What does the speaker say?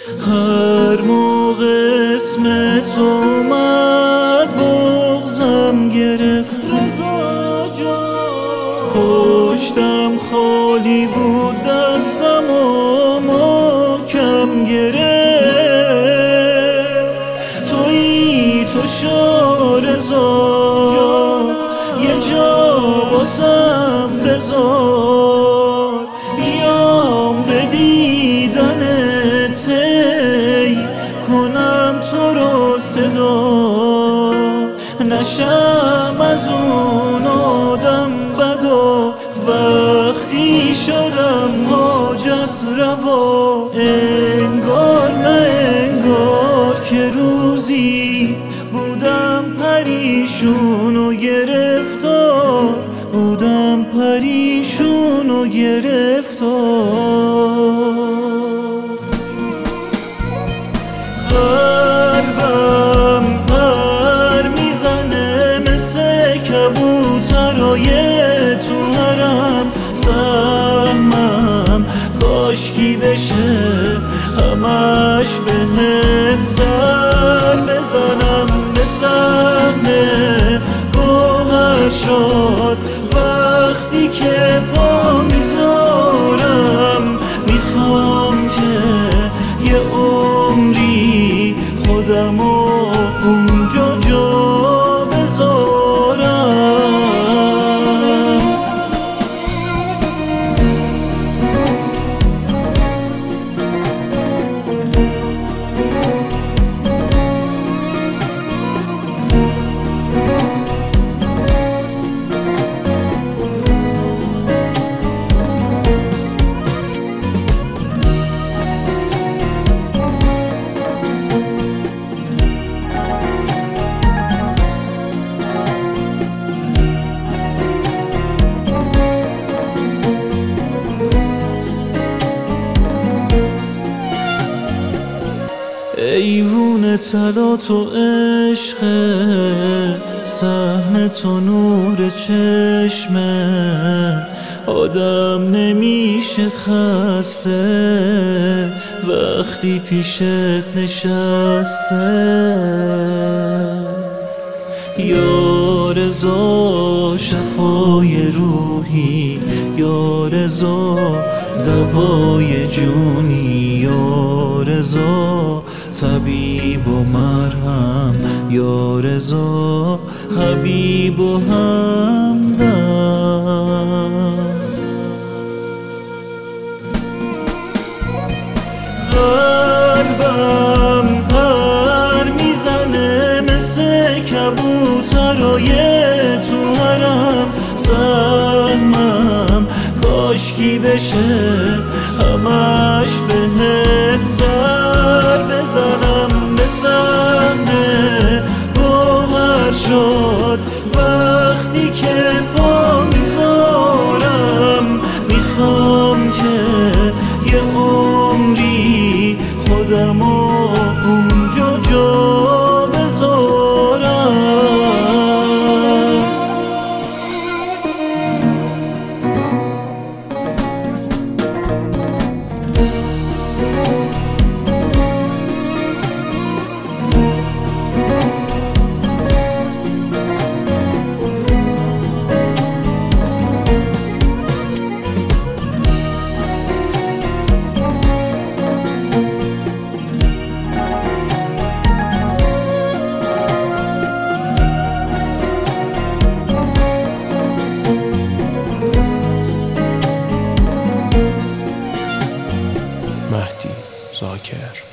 هر موقع اسمت اومد بغضم گرفت، پشتم خالی بود دستم و محکم گرفت. تویی تو شارزار، یه جا واسم بذار، بیام به دیدنت ای کنم تو رو صدا، نشم از اون آدم بد و وقتی شدم حاجت روا. انگار نه انگار که روزی بودم پریشون و گرفتار، بودم پریشون و گرفتار. قلبم پر میزنه مثل کبوترای تو حرم، سهمم کاشکی بشه همش بهت سر بزنم. به سهم گوهر شد وقتی که پا میذارم، میخوام که یه عمری خودمو اونجا جا بذارم. ایوون طلا تو عشقه، سهم تو نور چشمه، آدم نمیشه خسته وقتی پیشت نشسته. یا رضا شفای روحی، یا رضا دوای جونی، یا رضا طبیب و مرهم، یا رضا حبیب و همدم. قلبم پر میزنه مثل کبوترای تو حرم، سهمم کاشکی بشه همش بهت سر بزنم. به سهم گوهر شد وقتی که پا میذارم، میخوام که یه عمری خودمو اونجا جا بذارم. مهدی زاکر.